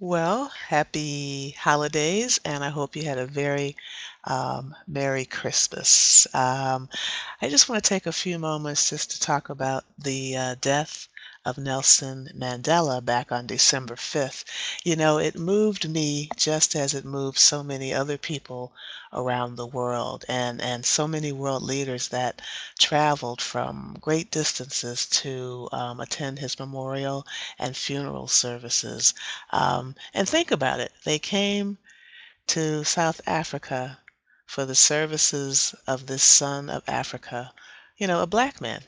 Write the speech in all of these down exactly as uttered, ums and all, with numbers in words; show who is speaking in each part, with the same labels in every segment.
Speaker 1: Well, happy holidays, and I hope you had a very um, Merry Christmas. Um, I just want to take a few moments just to talk about the uh, death of Nelson Mandela back on December fifth. You know, it moved me just as it moved so many other people around the world, and, and so many world leaders that traveled from great distances to um, attend his memorial and funeral services. Um, and think about it. They came to South Africa for the services of this son of Africa, you know, a black man.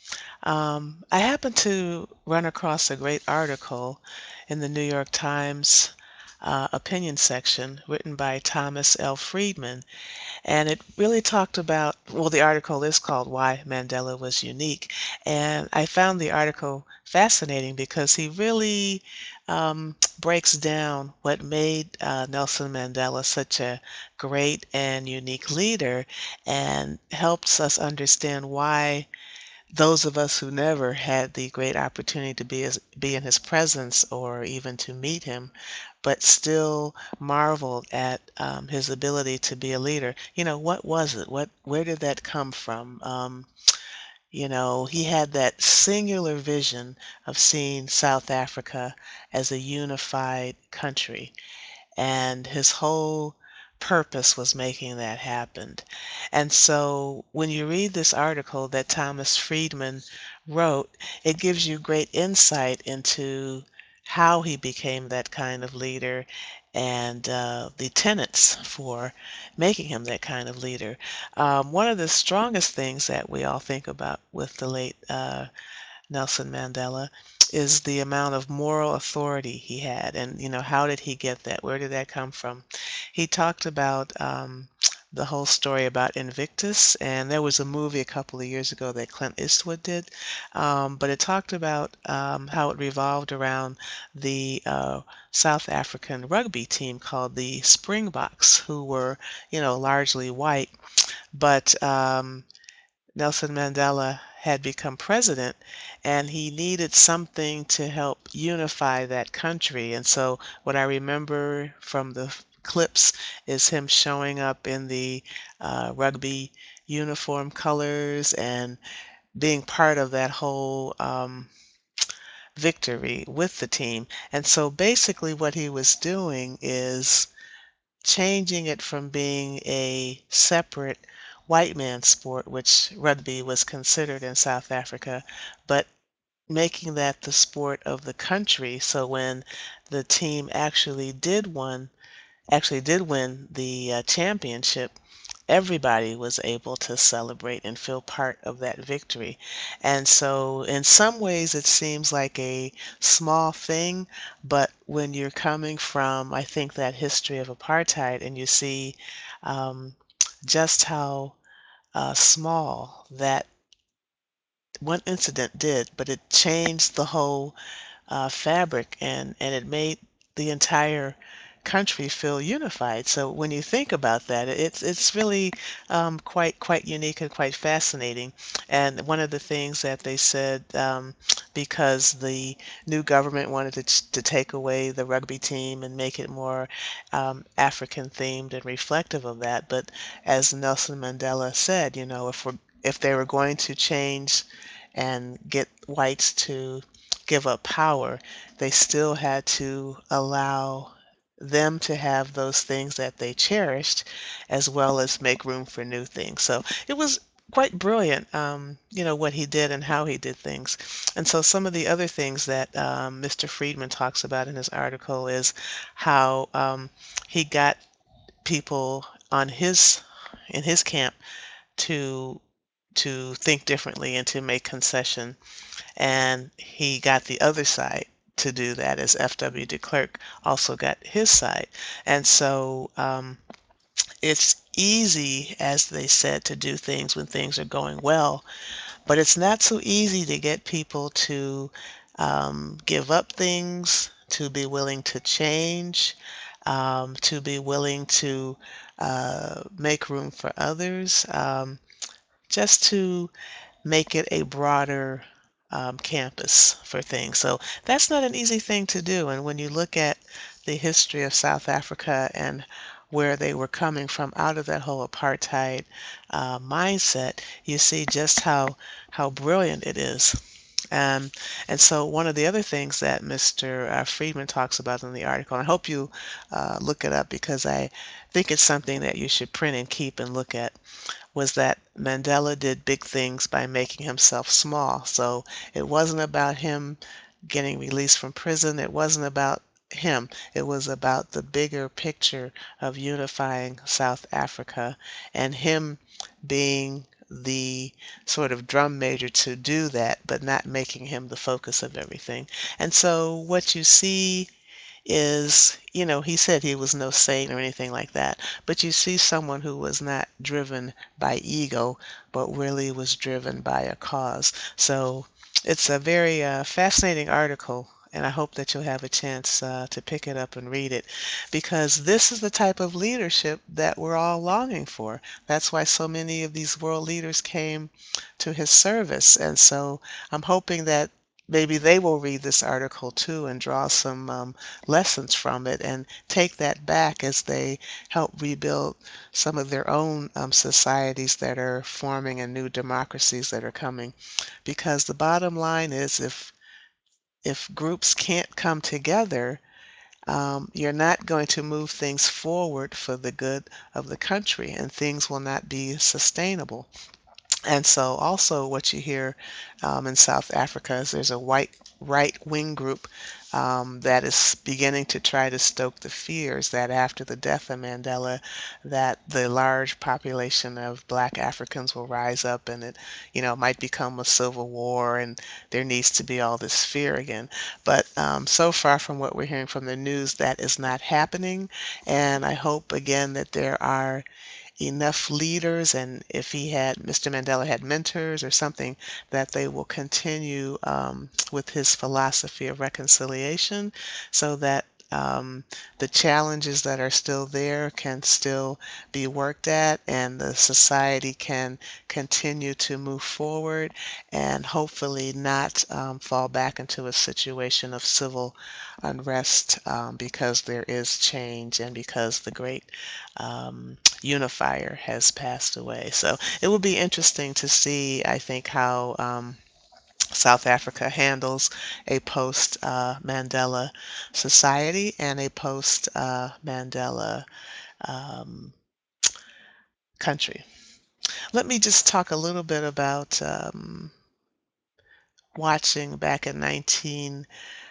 Speaker 1: Um, I happened to run across a great article in the New York Times uh, opinion section written by Thomas L. Friedman, and it really talked about, well, the article is called Why Mandela Was Unique. And I found the article fascinating because he really um, breaks down what made uh, Nelson Mandela such a great and unique leader and helps us understand why those of us who never had the great opportunity to be as, be in his presence or even to meet him, but still marveled at um, his ability to be a leader. You know, what was it? What, where did that come from? Um, you know, he had that singular vision of seeing South Africa as a unified country, and his whole purpose was making that happen. And so when you read this article that Thomas Friedman wrote, it gives you great insight into how he became that kind of leader and uh, the tenets for making him that kind of leader. Um, one of the strongest things that we all think about with the late uh, Nelson Mandela is the amount of moral authority he had. And, you know, how did he get that? Where did that come from? He talked about um, the whole story about Invictus, and there was a movie a couple of years ago that Clint Eastwood did, um, but it talked about um, how it revolved around the uh, South African rugby team called the Springboks, who were, you know, largely white, but um, Nelson Mandela had become president and he needed something to help unify that country. And so, what I remember from the f- clips is him showing up in the uh, rugby uniform colors and being part of that whole um, victory with the team. And so, basically, what he was doing is changing it from being a separate white man's sport, which rugby was considered in South Africa, but making that the sport of the country. So when the team actually did one, actually did win the uh, championship, everybody was able to celebrate and feel part of that victory. And so, in some ways, it seems like a small thing, but when you're coming from, I think, that history of apartheid and you see um, just how uh, small that one incident did, but it changed the whole uh, fabric and and it made the entire country feel unified. So when you think about that, it's it's really um, quite quite unique and quite fascinating. And one of the things that they said, um, because the new government wanted to, ch- to take away the rugby team and make it more um, African themed and reflective of that. But as Nelson Mandela said, you know, if we're if they were going to change and get whites to give up power, they still had to allow them to have those things that they cherished, as well as make room for new things. So it was quite brilliant, um, you know, what he did and how he did things. And so some of the other things that um, Mister Friedman talks about in his article is how um, he got people on his in his camp to to think differently and to make concession, and he got the other side to do that as F W de Klerk also got his side. And so um, it's easy, as they said, to do things when things are going well, but it's not so easy to get people to um, give up things, to be willing to change, um, to be willing to uh, make room for others, um, just to make it a broader um, campus for things. So that's not an easy thing to do. And when you look at the history of South Africa and where they were coming from out of that whole apartheid uh, mindset, you see just how how brilliant it is. Um, and so one of the other things that mister uh, Friedman talks about in the article, and I hope you uh, look it up because I think it's something that you should print and keep and look at, was that Mandela did big things by making himself small. So it wasn't about him getting released from prison. It wasn't about him. It was about the bigger picture of unifying South Africa and him being the sort of drum major to do that, but not making him the focus of everything. And so what you see is, you know, he said he was no saint or anything like that, but you see someone who was not driven by ego, but really was driven by a cause. So it's a very uh, fascinating article, and I hope that you'll have a chance uh, to pick it up and read it, because this is the type of leadership that we're all longing for. That's why so many of these world leaders came to his service. And so I'm hoping that maybe they will read this article too and draw some um, lessons from it and take that back as they help rebuild some of their own um, societies that are forming and new democracies that are coming. Because the bottom line is, if if groups can't come together, um, you're not going to move things forward for the good of the country, and things will not be sustainable. And so also what you hear um, in South Africa is there's a white right-wing group um, that is beginning to try to stoke the fears that after the death of Mandela, that the large population of black Africans will rise up and it, you know, might become a civil war and there needs to be all this fear again. But um, so far from what we're hearing from the news, that is not happening. And I hope again that there are enough leaders, and if he had, mister Mandela had mentors or something, that they will continue um, with his philosophy of reconciliation so that um, the challenges that are still there can still be worked at and the society can continue to move forward and hopefully not um, fall back into a situation of civil unrest um, because there is change and because the great um, unifier has passed away. So it will be interesting to see, I think, how um, South Africa handles a post uh, Mandela society and a post uh, Mandela um, country. Let me just talk a little bit about um, watching back in nineteen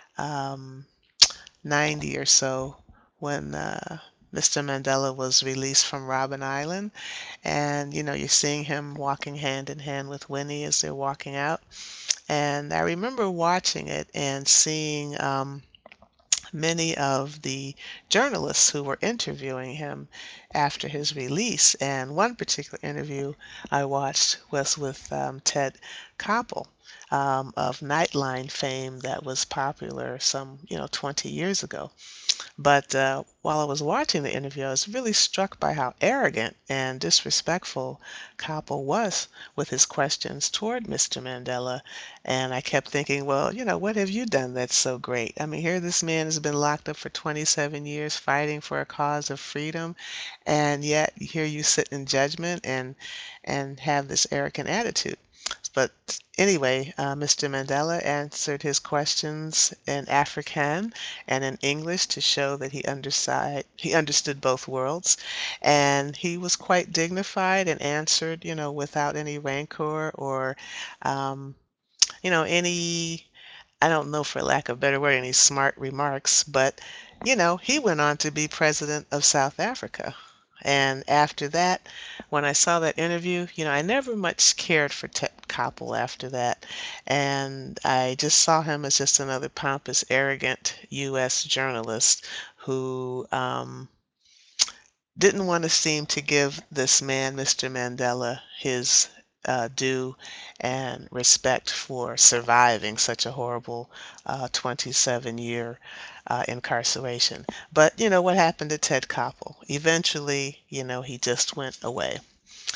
Speaker 1: ninety or so when uh, mister Mandela was released from Robben Island. And, you know, you're seeing him walking hand in hand with Winnie as they're walking out. And I remember watching it and seeing um, many of the journalists who were interviewing him after his release. And one particular interview I watched was with um, Ted Koppel um, of Nightline fame that was popular some, you know, twenty years ago. But uh, while I was watching the interview, I was really struck by how arrogant and disrespectful Koppel was with his questions toward mister Mandela. And I kept thinking, well, you know, what have you done that's so great? I mean, here this man has been locked up for twenty-seven years fighting for a cause of freedom, and yet here you sit in judgment and and have this arrogant attitude. But anyway, uh, mister Mandela answered his questions in Afrikaans and in English to show that he understood he understood both worlds, and he was quite dignified and answered, you know, without any rancor or, um, you know, any, I don't know, for lack of a better word, any smart remarks. But, you know, he went on to be president of South Africa. And after that, when I saw that interview, you know, I never much cared for Ted Koppel after that. And I just saw him as just another pompous, arrogant U S journalist who um, didn't want to seem to give this man, mister Mandela, his uh, due and respect for surviving such a horrible uh, twenty-seven year uh, incarceration. But you know what happened to Ted Koppel? Eventually, you know, he just went away.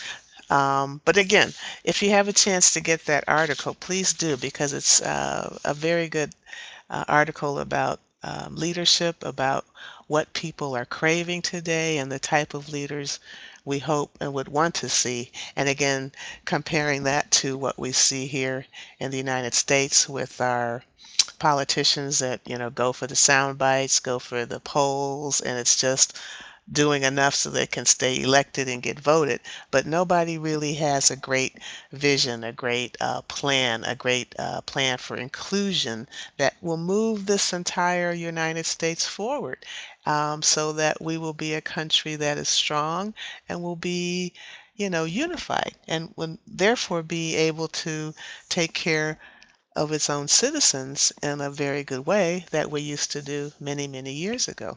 Speaker 1: Um, but again, if you have a chance to get that article, please do, because it's uh, a very good uh, article about um, leadership, about what people are craving today and the type of leaders we hope and would want to see. And again, comparing that to what we see here in the United States with our politicians that, you know, go for the sound bites, go for the polls, and it's just doing enough so they can stay elected and get voted, but nobody really has a great vision, a great uh, plan, a great uh, plan for inclusion that will move this entire United States forward, um, so that we will be a country that is strong and will be, you know, unified and will therefore be able to take care of its own citizens in a very good way that we used to do many, many years ago.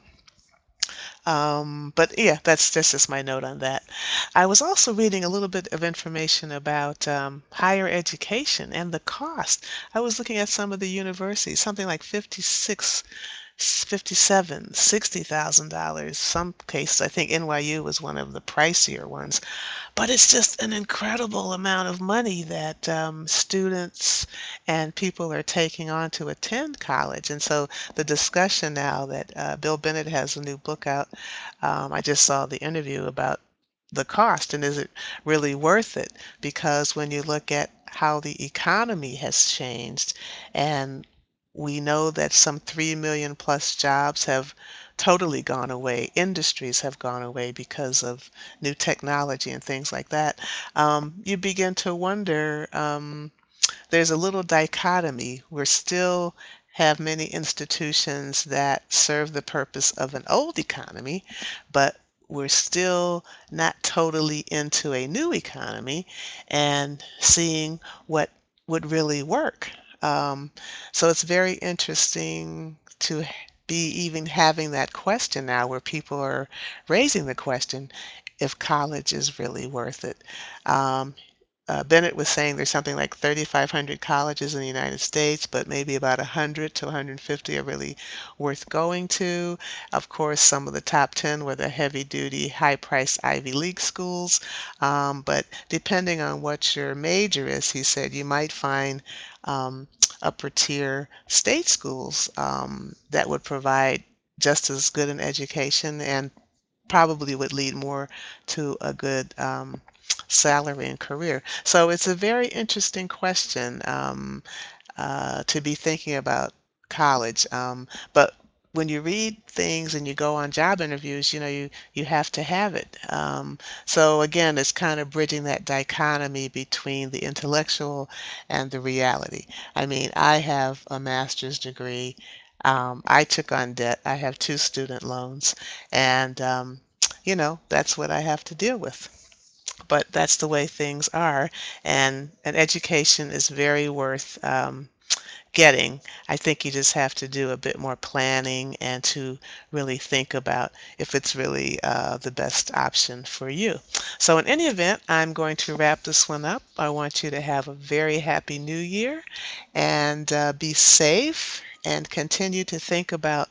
Speaker 1: Um, but yeah, that's that's just my note on that. I was also reading a little bit of information about um, higher education and the cost. I was looking at some of the universities, something like fifty-six, fifty-seven, sixty thousand dollars. Some cases, I think N Y U was one of the pricier ones. But it's just an incredible amount of money that um, students and people are taking on to attend college. And so the discussion now that uh, Bill Bennett has a new book out, um, I just saw the interview about the cost and is it really worth it? Because when you look at how the economy has changed, and we know that some three million plus jobs have totally gone away, industries have gone away because of new technology and things like that, um, you begin to wonder. Um, there's a little dichotomy. We still have many institutions that serve the purpose of an old economy, but we're still not totally into a new economy and seeing what would really work. Um, so it's very interesting to h- be even having that question now where people are raising the question if college is really worth it. Um, uh, Bennett was saying there's something like thirty-five hundred colleges in the United States, but maybe about one hundred to one hundred fifty are really worth going to. Of course, some of the top ten were the heavy duty, high priced Ivy League schools. Um, but depending on what your major is, he said you might find um, upper tier state schools um, that would provide just as good an education and probably would lead more to a good um, salary and career. So it's a very interesting question um, uh, to be thinking about college. Um, but when you read things and you go on job interviews, you know, you you have to have it. Um, so again, it's kind of bridging that dichotomy between the intellectual and the reality. I mean, I have a master's degree. Um, I took on debt. I have two student loans, and um, you know, that's what I have to deal with. But that's the way things are, and an education is very worth um, getting. I think you just have to do a bit more planning and to really think about if it's really uh, the best option for you. So in any event, I'm going to wrap this one up. I want you to have a very happy new year and uh, be safe and continue to think about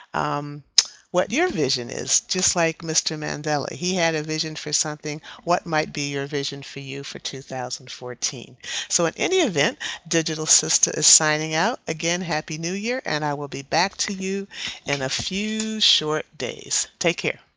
Speaker 1: um, what your vision is, just like Mister Mandela. He had a vision for something. What might be your vision for you for two thousand fourteen? So in any event, Digital Sister is signing out. Again, Happy New Year, and I will be back to you in a few short days. Take care.